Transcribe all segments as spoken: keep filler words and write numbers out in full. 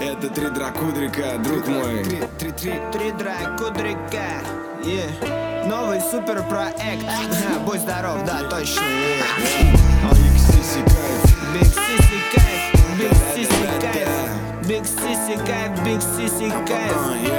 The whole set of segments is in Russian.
Это три дракудрика, друг мой. Три, три, три, три дракудрика, yeah. Новый супер проект. Будь здоров, да, точно. Big Sissy кайф. Big Sissy кайф, Big Sissy кайф, Big Sissy кайф, Big Sissy кайф.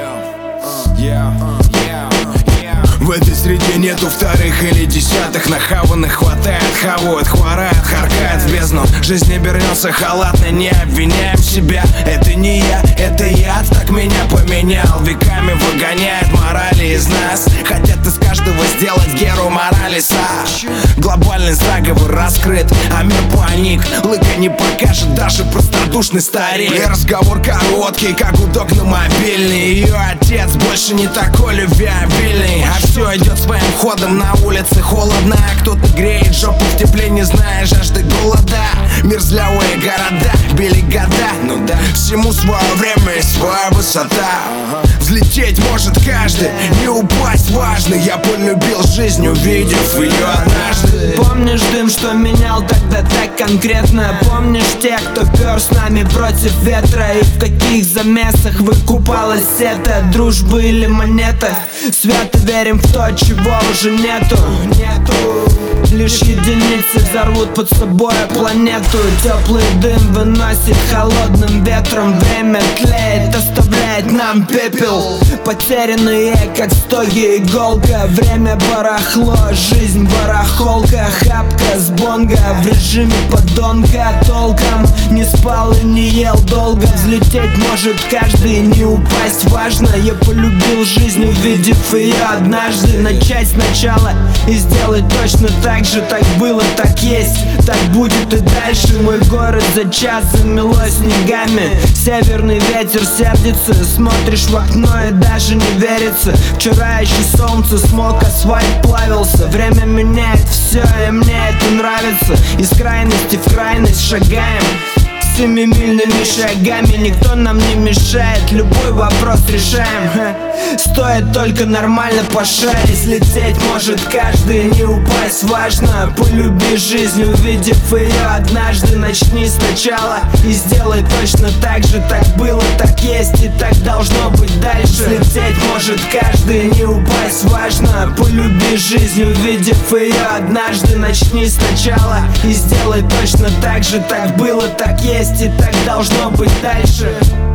Yeah, yeah, yeah. В этой среде нету вторых или десятых. Нахаванных хватает, хавают, хворает, харкает в бездну. Жизнь не обернется халатно, не обвиняем себя. Это не я, это яд, так меня поменял. Веками выгоняет морали из нас. Хотят из каждого сделать Геру Моралеса. Глобальный заговор раскрыт, а мир паник. Лыка не покажет даже простодушный старик. И разговор короткий, как гудок на мобильный. Ее отец больше не такой любвеобильный. А все идет своим ходом, на улице холодно. Кто-то греет жопу в тепле, не зная жажды голода. Мерзлявые города, били года. Ну да, всему свое время и своя высота. Взлететь может каждый, не упасть важно. Я полюбил жизнь, увидев ее однажды. Помнишь дым, что менял тогда так конкретно? Помнишь тех, кто пер с нами против ветра? И в каких замесах выкупалась это? Дружба или монета? Свято верим в то, чего уже нету. Нету. Лишь единицы взорвут под собой планету. Теплый дым выносит холодным ветром. Время тлеет, оставляет нам пепел. Потерянные, как в стоге иголка. Время барахло, жизнь барахолка. Хапка с бонга в режиме подонка. Толком не спал и не ел долго. Взлететь может каждый, не упасть важно. Я полюбил жизнь, увидев ее однажды. Начать сначала и сделать точно так же. Так было, так есть, так будет и дальше. Мой город за час замело снегами. Северный ветер сердится. Смотришь в окно и даже не верится. Вчера еще солнце смог, асфальт плавился. Время меняет все, и мне это нравится. Из крайности в крайность шагаем семимильными шагами. Никто нам не мешает, любой вопрос решаем. Ха. Стоит только нормально пошарить. Лететь может каждый, не упасть важно. Полюби жизнь, увидев ее однажды. Начни сначала и сделай точно так же. Так было, так есть и так должно быть дальше. Лететь может каждый, не упасть важно. Полюби жизнь, увидев ее однажды. Начни сначала и сделай точно так же. Так было, так есть и так должно быть дальше.